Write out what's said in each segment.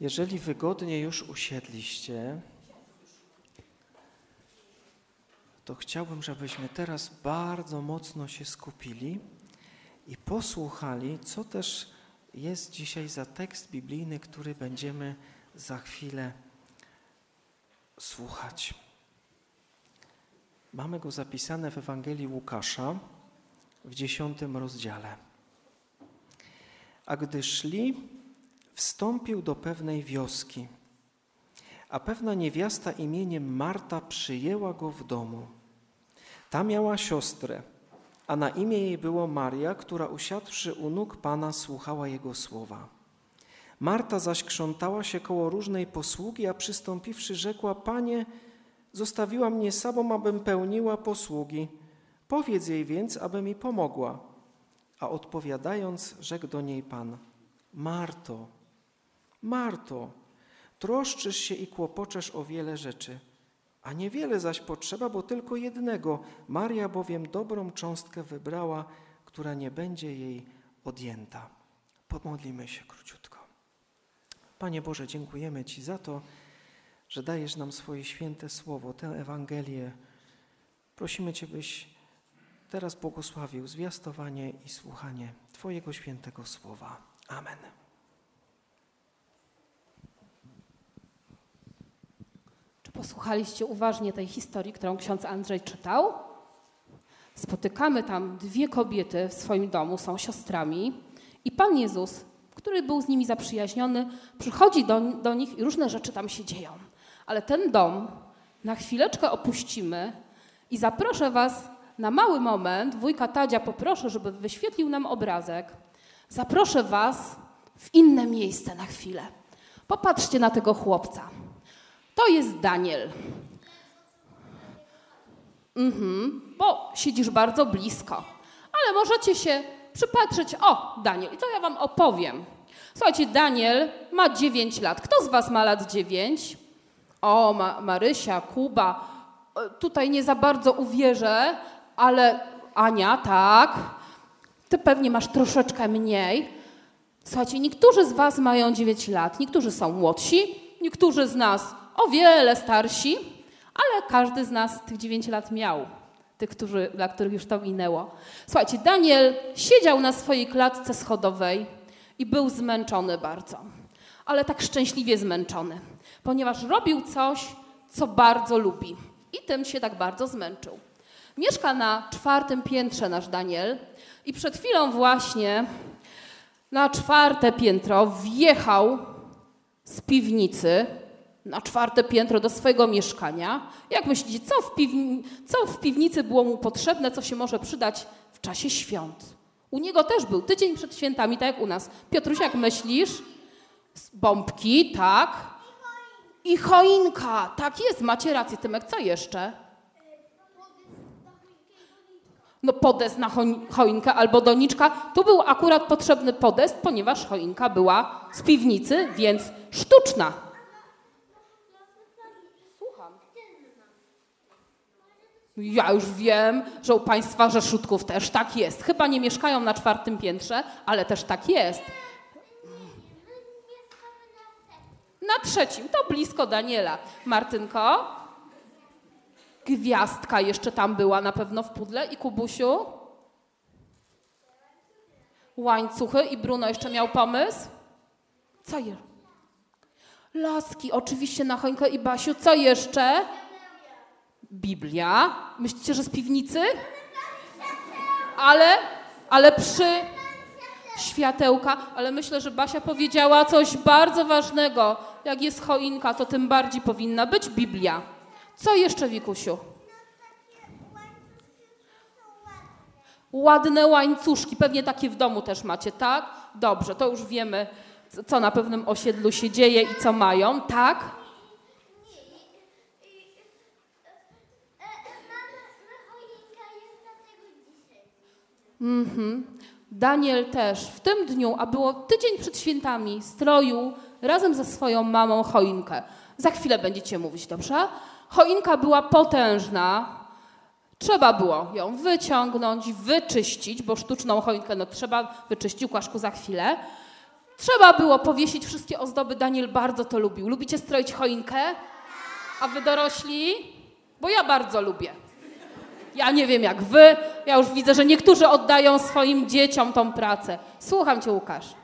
Jeżeli wygodnie już usiedliście, to chciałbym, żebyśmy teraz bardzo mocno się skupili i posłuchali, co też jest dzisiaj za tekst biblijny, który będziemy za chwilę słuchać. Mamy go zapisane w Ewangelii Łukasza w 10 rozdziale. A gdy szli, wstąpił do pewnej wioski, a pewna niewiasta imieniem Marta przyjęła go w domu. Ta miała siostrę, a na imię jej było Maria, która usiadłszy u nóg Pana słuchała Jego słowa. Marta zaś krzątała się koło różnej posługi, a przystąpiwszy rzekła: Panie, zostawiła mnie samą, abym pełniła posługi. Powiedz jej więc, aby mi pomogła. A odpowiadając, rzekł do niej Pan: Marto, Marto, troszczysz się i kłopoczesz o wiele rzeczy, a niewiele zaś potrzeba, bo tylko jednego. Maria bowiem dobrą cząstkę wybrała, która nie będzie jej odjęta. Pomodlimy się króciutko. Panie Boże, dziękujemy Ci za to, że dajesz nam swoje święte słowo, tę Ewangelię. Prosimy Cię, byś teraz błogosławił zwiastowanie i słuchanie Twojego świętego słowa. Amen. Czy posłuchaliście uważnie tej historii, którą ksiądz Andrzej czytał? Spotykamy tam dwie kobiety w swoim domu, są siostrami i Pan Jezus, który był z nimi zaprzyjaźniony, przychodzi do nich i różne rzeczy tam się dzieją. Ale ten dom na chwileczkę opuścimy i zaproszę was na mały moment. Wujka Tadzia poproszę, żeby wyświetlił nam obrazek. Zaproszę was w inne miejsce na chwilę. Popatrzcie na tego chłopca. To jest Daniel. Bo siedzisz bardzo blisko. Ale możecie się przypatrzeć. O, Daniel. I to ja wam opowiem. Słuchajcie, Daniel ma 9 lat. Kto z was ma lat 9? O, Marysia, Kuba. Tutaj nie za bardzo uwierzę, ale Ania, tak. Ty pewnie masz troszeczkę mniej. Słuchajcie, niektórzy z was mają 9 lat, niektórzy są młodsi, niektórzy z nas o wiele starsi, ale każdy z nas tych 9 lat miał. Tych, dla których już to minęło. Słuchajcie, Daniel siedział na swojej klatce schodowej i był zmęczony bardzo. Ale tak szczęśliwie zmęczony, ponieważ robił coś, co bardzo lubi. I tym się tak bardzo zmęczył. Mieszka na 4. piętrze nasz Daniel i przed chwilą właśnie na 4. piętro wjechał z piwnicy na 4. piętro do swojego mieszkania. Jak myślicie, co w piwnicy było mu potrzebne, co się może przydać w czasie świąt? U niego też był tydzień przed świętami, tak jak u nas. Piotruś, jak myślisz? Bombki, tak. I choinka. Tak jest, macie rację, Tymek. Co jeszcze? No podest na choinkę albo doniczka. Tu był akurat potrzebny podest, ponieważ choinka była z piwnicy, więc sztuczna. Słucham. Ja już wiem, że u państwa Rzeszutków też tak jest. Chyba nie mieszkają na 4. piętrze, ale też tak jest. Na 3. to blisko Daniela. Martynko? Gwiazdka jeszcze tam była na pewno w pudle. I Kubusiu? Łańcuchy. I Bruno jeszcze miał pomysł? Co jeszcze? Laski oczywiście na choinkę. I Basiu, co jeszcze? Biblia. Myślicie, że z piwnicy? Ale przy... Światełka, ale myślę, że Basia powiedziała coś bardzo ważnego. Jak jest choinka, to tym bardziej powinna być Biblia. Co jeszcze, Wikusiu? Ładne łańcuszki. Pewnie takie w domu też macie, tak? Dobrze, to już wiemy, co na pewnym osiedlu się dzieje i co mają, tak? Daniel też w tym dniu, a było tydzień przed świętami, stroił razem ze swoją mamą choinkę. Za chwilę będziecie mówić, dobrze? Choinka była potężna. Trzeba było ją wyciągnąć, wyczyścić, bo sztuczną choinkę trzeba wyczyścić, Łukaszku, za chwilę. Trzeba było powiesić wszystkie ozdoby. Daniel bardzo to lubił. Lubicie stroić choinkę? A wy dorośli? Bo ja bardzo lubię. Ja nie wiem jak wy. Ja już widzę, że niektórzy oddają swoim dzieciom tą pracę. Słucham cię, Łukasz.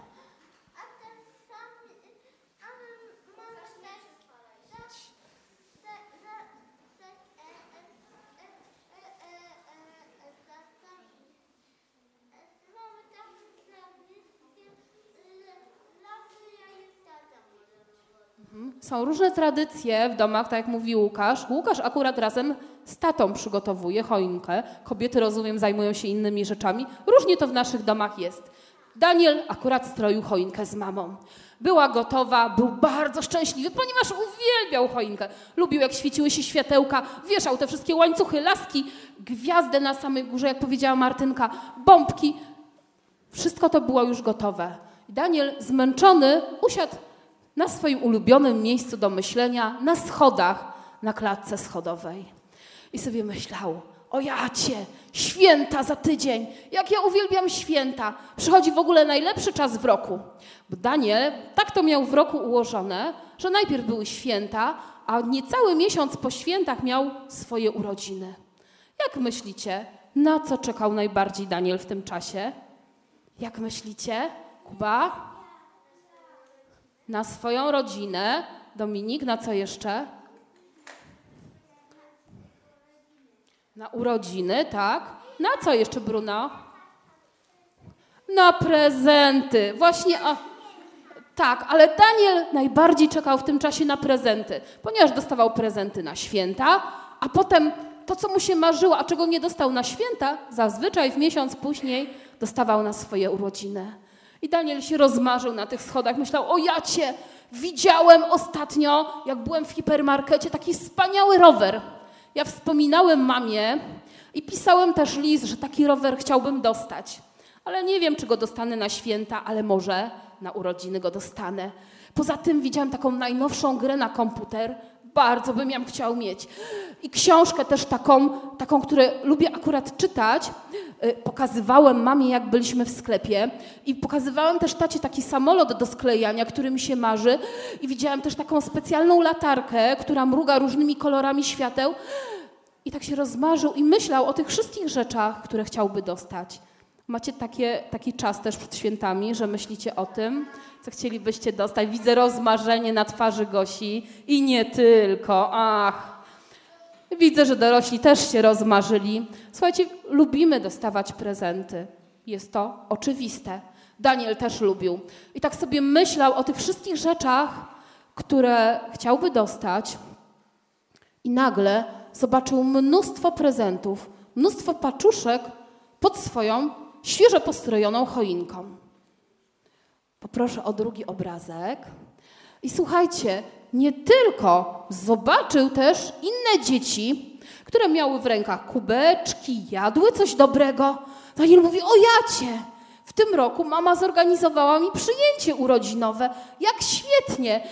Są różne tradycje w domach, tak jak mówi Łukasz. Łukasz akurat razem z tatą przygotowuje choinkę. Kobiety, rozumiem, zajmują się innymi rzeczami. Różnie to w naszych domach jest. Daniel akurat stroił choinkę z mamą. Była gotowa, był bardzo szczęśliwy, ponieważ uwielbiał choinkę. Lubił, jak świeciły się światełka, wieszał te wszystkie łańcuchy, laski, gwiazdę na samej górze, jak powiedziała Martynka, bombki. Wszystko to było już gotowe. Daniel, zmęczony, usiadł na swoim ulubionym miejscu do myślenia, na schodach, na klatce schodowej. I sobie myślał, o jacie, święta za tydzień, jak ja uwielbiam święta. Przychodzi w ogóle najlepszy czas w roku. Bo Daniel tak to miał w roku ułożone, że najpierw były święta, a niecały miesiąc po świętach miał swoje urodziny. Jak myślicie, na co czekał najbardziej Daniel w tym czasie? Jak myślicie, Kuba? Na swoją rodzinę. Dominik, na co jeszcze? Na urodziny, tak. Na co jeszcze, Bruno? Na prezenty. Właśnie, tak, ale Daniel najbardziej czekał w tym czasie na prezenty, ponieważ dostawał prezenty na święta, a potem to, co mu się marzyło, a czego nie dostał na święta, zazwyczaj w miesiąc później dostawał na swoje urodziny. I Daniel się rozmarzył na tych schodach. Myślał, o jacie, widziałem ostatnio, jak byłem w hipermarkecie, taki wspaniały rower. Ja wspominałem mamie i pisałem też list, że taki rower chciałbym dostać. Ale nie wiem, czy go dostanę na święta, ale może na urodziny go dostanę. Poza tym widziałem taką najnowszą grę na komputer. Bardzo bym ją chciał mieć. I książkę też taką, którą lubię akurat czytać. Pokazywałem mamie, jak byliśmy w sklepie i pokazywałem też tacie taki samolot do sklejania, który mi się marzy i widziałem też taką specjalną latarkę, która mruga różnymi kolorami świateł i tak się rozmarzył i myślał o tych wszystkich rzeczach, które chciałby dostać. Macie taki czas też przed świętami, że myślicie o tym, co chcielibyście dostać. Widzę rozmarzenie na twarzy Gosi i nie tylko. Ach, widzę, że dorośli też się rozmarzyli. Słuchajcie, lubimy dostawać prezenty. Jest to oczywiste. Daniel też lubił. I tak sobie myślał o tych wszystkich rzeczach, które chciałby dostać i nagle zobaczył mnóstwo prezentów, mnóstwo paczuszek pod swoją świeżo postrojoną choinką. Poproszę o drugi obrazek. I słuchajcie, nie tylko zobaczył też inne dzieci, które miały w rękach kubeczki, jadły coś dobrego. Daniel mówi, o jacie, w tym roku mama zorganizowała mi przyjęcie urodzinowe. Jak świetnie.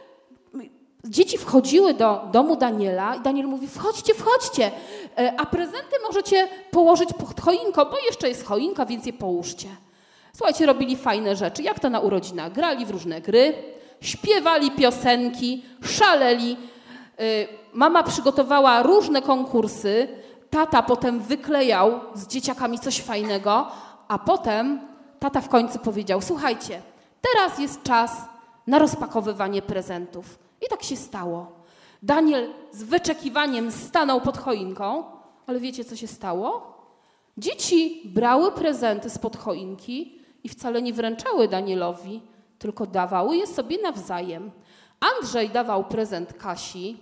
Dzieci wchodziły do domu Daniela i Daniel mówi, wchodźcie, wchodźcie, a prezenty możecie położyć pod choinką, bo jeszcze jest choinka, więc je połóżcie. Słuchajcie, robili fajne rzeczy, jak to na urodzinach. Grali w różne gry, śpiewali piosenki, szaleli. Mama przygotowała różne konkursy, tata potem wyklejał z dzieciakami coś fajnego, a potem tata w końcu powiedział, słuchajcie, teraz jest czas na rozpakowywanie prezentów. I tak się stało. Daniel z wyczekiwaniem stanął pod choinką, ale wiecie, co się stało? Dzieci brały prezenty spod choinki i wcale nie wręczały Danielowi, tylko dawały je sobie nawzajem. Andrzej dawał prezent Kasi,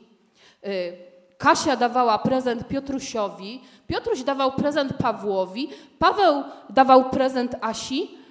Kasia dawała prezent Piotrusiowi, Piotruś dawał prezent Pawłowi, Paweł dawał prezent Asi,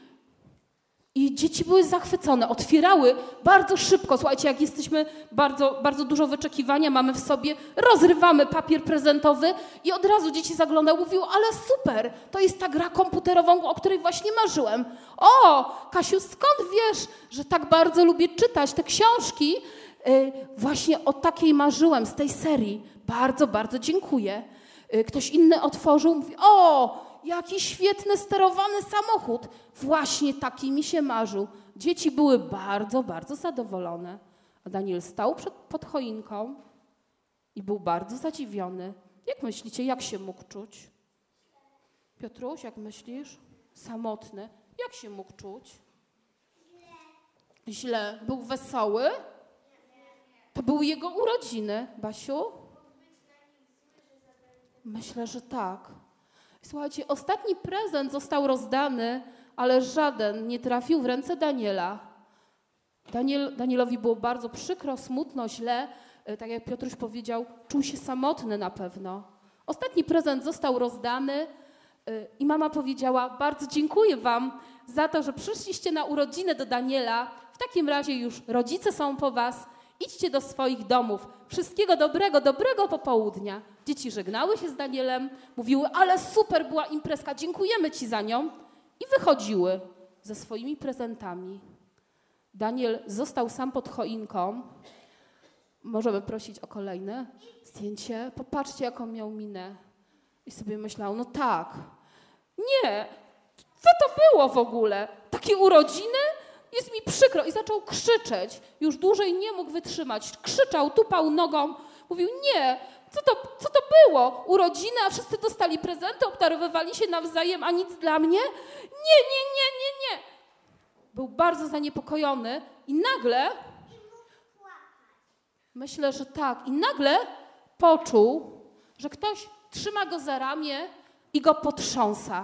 i dzieci były zachwycone, otwierały bardzo szybko. Słuchajcie, jak jesteśmy bardzo dużo wyczekiwania mamy w sobie, rozrywamy papier prezentowy i od razu dzieci zaglądały, mówiły, ale super, to jest ta gra komputerową, o której właśnie marzyłem. O, Kasiu, skąd wiesz, że tak bardzo lubię czytać te książki? Właśnie o takiej marzyłem z tej serii. Bardzo, bardzo dziękuję. Ktoś inny otworzył, mówi, o, jaki świetny, sterowany samochód. Właśnie taki mi się marzył. Dzieci były bardzo, bardzo zadowolone. A Daniel stał pod choinką i był bardzo zadziwiony. Jak myślicie, jak się mógł czuć? Piotruś, jak myślisz? Samotny. Jak się mógł czuć? Źle. Był wesoły? To były jego urodziny, Basiu? Myślę, że tak. Słuchajcie, ostatni prezent został rozdany, ale żaden nie trafił w ręce Daniela. Danielowi było bardzo przykro, smutno, źle. Tak jak Piotruś powiedział, czuł się samotny na pewno. Ostatni prezent został rozdany i mama powiedziała: bardzo dziękuję wam za to, że przyszliście na urodziny do Daniela. W takim razie już rodzice są po was. Idźcie do swoich domów. Wszystkiego dobrego, dobrego popołudnia. Dzieci żegnały się z Danielem, mówiły: ale super była imprezka, dziękujemy ci za nią. I wychodziły ze swoimi prezentami. Daniel został sam pod choinką. Możemy prosić o kolejne zdjęcie. Popatrzcie, jaką miał minę. I sobie myślał: no tak, nie, co to było w ogóle? Takie urodziny? Jest mi przykro. I zaczął krzyczeć. Już dłużej nie mógł wytrzymać. Krzyczał, tupał nogą. Mówił: nie, co to było? Urodziny, a wszyscy dostali prezenty, obdarowywali się nawzajem, a nic dla mnie? Nie. Był bardzo zaniepokojony i nagle, myślę, że tak, i nagle poczuł, że ktoś trzyma go za ramię i go potrząsa.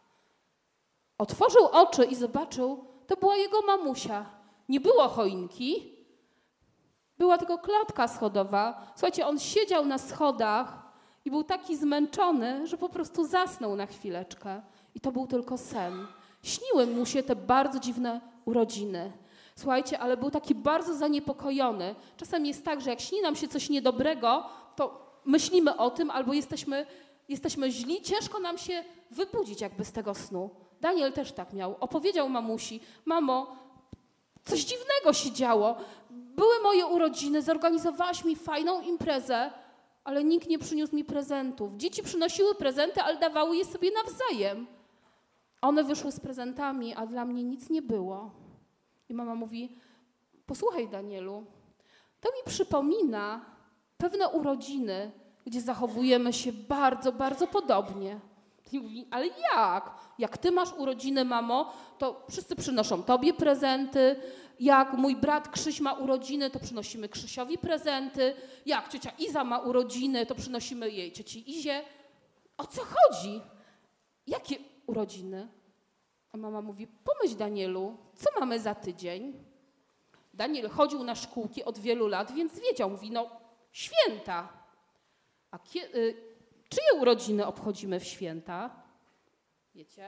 Otworzył oczy i zobaczył, to była jego mamusia. Nie było choinki, była tylko klatka schodowa. Słuchajcie, on siedział na schodach i był taki zmęczony, że po prostu zasnął na chwileczkę. I to był tylko sen. Śniły mu się te bardzo dziwne urodziny. Słuchajcie, ale był taki bardzo zaniepokojony. Czasem jest tak, że jak śni nam się coś niedobrego, to myślimy o tym albo jesteśmy źli, ciężko nam się wybudzić jakby z tego snu. Daniel też tak miał. Opowiedział mamusi: mamo, coś dziwnego się działo. Były moje urodziny, zorganizowałaś mi fajną imprezę, ale nikt nie przyniósł mi prezentów. Dzieci przynosiły prezenty, ale dawały je sobie nawzajem. One wyszły z prezentami, a dla mnie nic nie było. I mama mówi: posłuchaj, Danielu, to mi przypomina pewne urodziny, gdzie zachowujemy się bardzo, bardzo podobnie. I mówi: ale jak? Jak ty masz urodziny, mamo, to wszyscy przynoszą tobie prezenty. Jak mój brat Krzyś ma urodziny, to przynosimy Krzysiowi prezenty. Jak ciocia Iza ma urodziny, to przynosimy jej cioci Izie. O co chodzi? Jakie urodziny? A mama mówi: pomyśl, Danielu, co mamy za tydzień? Daniel chodził na szkółki od wielu lat, więc wiedział. Mówi: no, święta. A czyje urodziny obchodzimy w święta? Wiecie?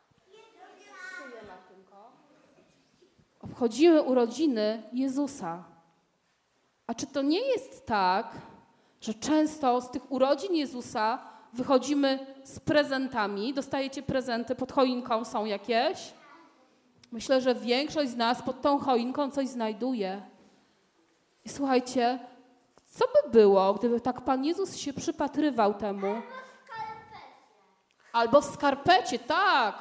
Czyje, Martynko? Obchodzimy urodziny Jezusa. A czy to nie jest tak, że często z tych urodzin Jezusa wychodzimy z prezentami? Dostajecie prezenty, pod choinką są jakieś? Myślę, że większość z nas pod tą choinką coś znajduje. I słuchajcie, co by było, gdyby tak Pan Jezus się przypatrywał temu? Albo w skarpecie, tak.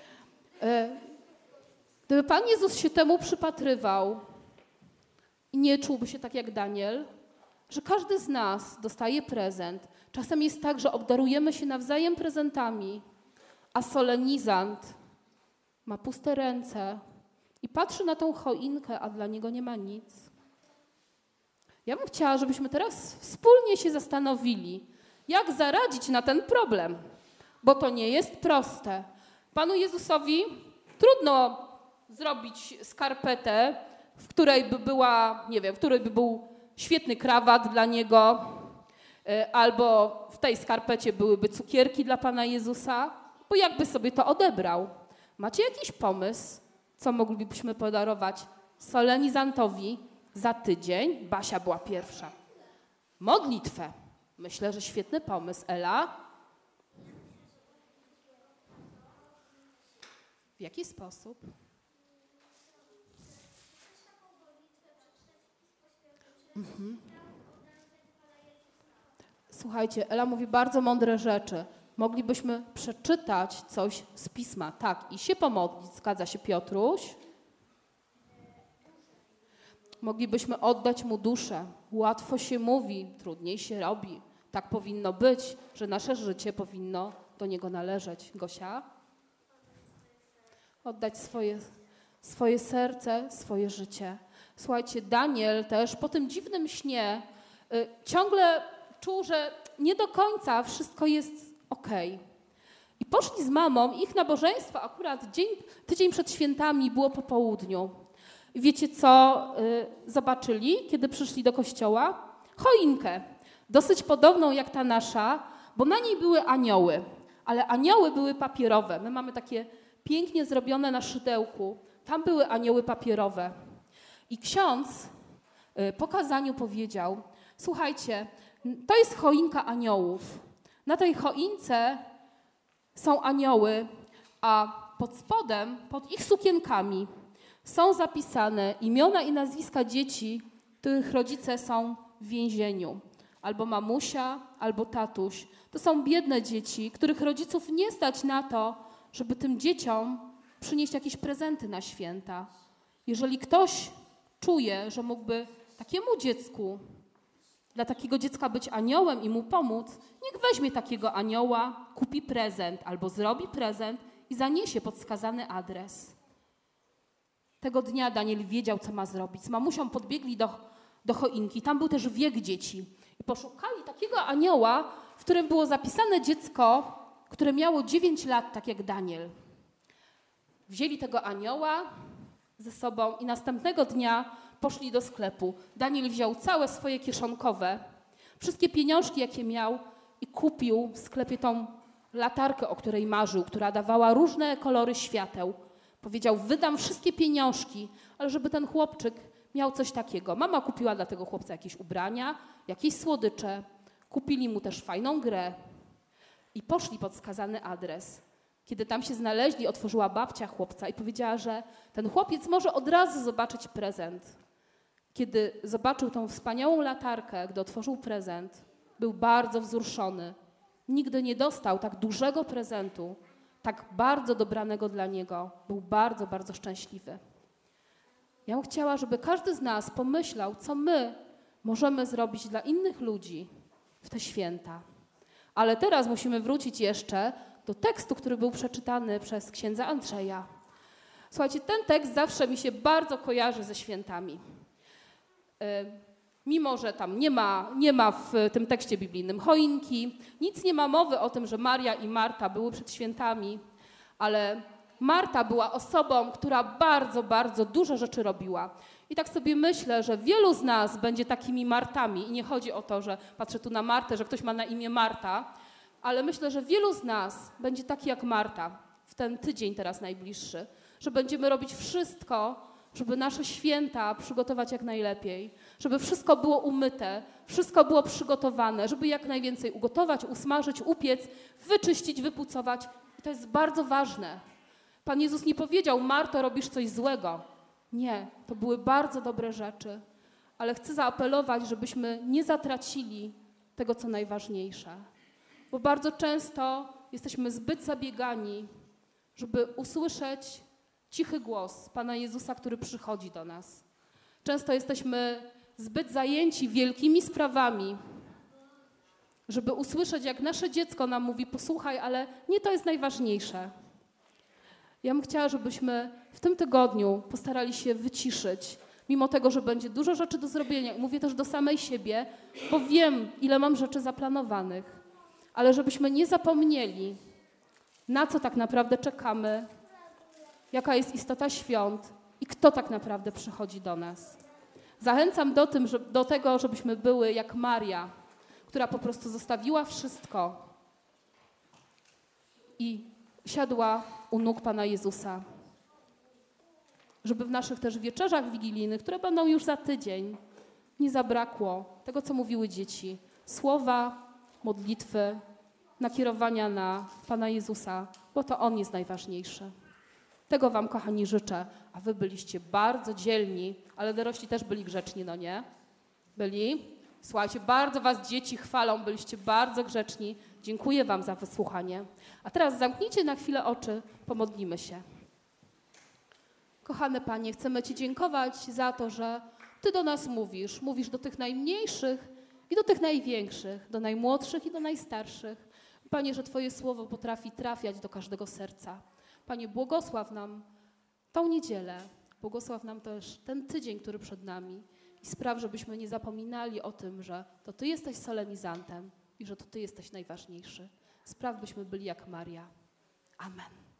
Gdyby Pan Jezus się temu przypatrywał i nie czułby się tak jak Daniel, że każdy z nas dostaje prezent. Czasem jest tak, że obdarujemy się nawzajem prezentami, a solenizant ma puste ręce i patrzy na tą choinkę, a dla niego nie ma nic. Ja bym chciała, żebyśmy teraz wspólnie się zastanowili, jak zaradzić na ten problem, bo to nie jest proste. Panu Jezusowi trudno zrobić skarpetę, w której by była, nie wiem, w której by był świetny krawat dla niego, albo w tej skarpecie byłyby cukierki dla Pana Jezusa, bo jakby sobie to odebrał. Macie jakiś pomysł, co moglibyśmy podarować solenizantowi za tydzień? Basia była pierwsza. Modlitwę. Myślę, że świetny pomysł. Ela? W jaki sposób? Słuchajcie, Ela mówi bardzo mądre rzeczy. Moglibyśmy przeczytać coś z Pisma, tak, i się pomodlić, zgadza się Piotruś? Moglibyśmy oddać Mu duszę. Łatwo się mówi, trudniej się robi. Tak powinno być, że nasze życie powinno do Niego należeć. Gosia? Oddać swoje serce, swoje życie. Słuchajcie, Daniel też po tym dziwnym śnie ciągle czuł, że nie do końca wszystko jest okej. I poszli z mamą, ich nabożeństwo akurat tydzień przed świętami było po południu. I wiecie co zobaczyli, kiedy przyszli do kościoła? Choinkę, dosyć podobną jak ta nasza, bo na niej były anioły, ale anioły były papierowe. My mamy takie pięknie zrobione na szydełku. Tam były anioły papierowe. I ksiądz po kazaniu powiedział, słuchajcie, to jest choinka aniołów. Na tej choince są anioły, a pod spodem, pod ich sukienkami są zapisane imiona i nazwiska dzieci, których rodzice są w więzieniu. Albo mamusia, albo tatuś. To są biedne dzieci, których rodziców nie stać na to, żeby tym dzieciom przynieść jakieś prezenty na święta. Jeżeli ktoś czuje, że mógłby takiemu dziecku, dla takiego dziecka być aniołem i mu pomóc, niech weźmie takiego anioła, kupi prezent albo zrobi prezent i zaniesie pod wskazany adres. Tego dnia Daniel wiedział, co ma zrobić. Z mamusią podbiegli do choinki. Tam był też wiek dzieci. I poszukali takiego anioła, w którym było zapisane dziecko, które miało 9 lat, tak jak Daniel. Wzięli tego anioła ze sobą i następnego dnia poszli do sklepu. Daniel wziął całe swoje kieszonkowe, wszystkie pieniążki, jakie miał i kupił w sklepie tą latarkę, o której marzył, która dawała różne kolory świateł. Powiedział, wydam wszystkie pieniążki, ale żeby ten chłopczyk miał coś takiego. Mama kupiła dla tego chłopca jakieś ubrania, jakieś słodycze. Kupili mu też fajną grę i poszli pod wskazany adres. Kiedy tam się znaleźli, otworzyła babcia chłopca i powiedziała, że ten chłopiec może od razu zobaczyć prezent. Kiedy zobaczył tą wspaniałą latarkę, gdy otworzył prezent, był bardzo wzruszony. Nigdy nie dostał tak dużego prezentu, tak bardzo dobranego dla niego. Był bardzo, bardzo szczęśliwy. Ja bym chciała, żeby każdy z nas pomyślał, co my możemy zrobić dla innych ludzi w te święta. Ale teraz musimy wrócić jeszcze do tekstu, który był przeczytany przez księdza Andrzeja. Słuchajcie, ten tekst zawsze mi się bardzo kojarzy ze świętami. Mimo że tam nie ma w tym tekście biblijnym choinki, nic nie ma mowy o tym, że Maria i Marta były przed świętami, ale Marta była osobą, która bardzo, bardzo dużo rzeczy robiła. I tak sobie myślę, że wielu z nas będzie takimi Martami. I nie chodzi o to, że patrzę tu na Martę, że ktoś ma na imię Marta, ale myślę, że wielu z nas będzie taki jak Marta w ten tydzień teraz najbliższy, że będziemy robić wszystko, żeby nasze święta przygotować jak najlepiej, żeby wszystko było umyte, wszystko było przygotowane, żeby jak najwięcej ugotować, usmażyć, upiec, wyczyścić, wypucować. I to jest bardzo ważne. Pan Jezus nie powiedział, Marto, robisz coś złego. Nie, to były bardzo dobre rzeczy, ale chcę zaapelować, żebyśmy nie zatracili tego, co najważniejsze. Bo bardzo często jesteśmy zbyt zabiegani, żeby usłyszeć cichy głos Pana Jezusa, który przychodzi do nas. Często jesteśmy zbyt zajęci wielkimi sprawami, żeby usłyszeć, jak nasze dziecko nam mówi, posłuchaj, ale nie to jest najważniejsze. Ja bym chciała, żebyśmy w tym tygodniu postarali się wyciszyć, mimo tego, że będzie dużo rzeczy do zrobienia. Mówię też do samej siebie, bo wiem, ile mam rzeczy zaplanowanych, ale żebyśmy nie zapomnieli, na co tak naprawdę czekamy, jaka jest istota świąt i kto tak naprawdę przychodzi do nas. Zachęcam do tego, żebyśmy były jak Maria, która po prostu zostawiła wszystko i siadła u nóg Pana Jezusa. Żeby w naszych też wieczerzach wigilijnych, które będą już za tydzień, nie zabrakło tego, co mówiły dzieci. Słowa, modlitwy, nakierowania na Pana Jezusa, bo to On jest najważniejszy. Tego wam, kochani, życzę. A wy byliście bardzo dzielni, ale dorośli też byli grzeczni, no nie? Byli? Słuchajcie, bardzo was dzieci chwalą, byliście bardzo grzeczni. Dziękuję wam za wysłuchanie. A teraz zamknijcie na chwilę oczy, pomodlimy się. Kochany Panie, chcemy Ci dziękować za to, że Ty do nas mówisz. Mówisz do tych najmniejszych i do tych największych, do najmłodszych i do najstarszych. Panie, że Twoje słowo potrafi trafiać do każdego serca. Panie, błogosław nam tą niedzielę, błogosław nam też ten tydzień, który przed nami i spraw, żebyśmy nie zapominali o tym, że to Ty jesteś solemizantem i że to Ty jesteś najważniejszy. Spraw, byśmy byli jak Maria. Amen.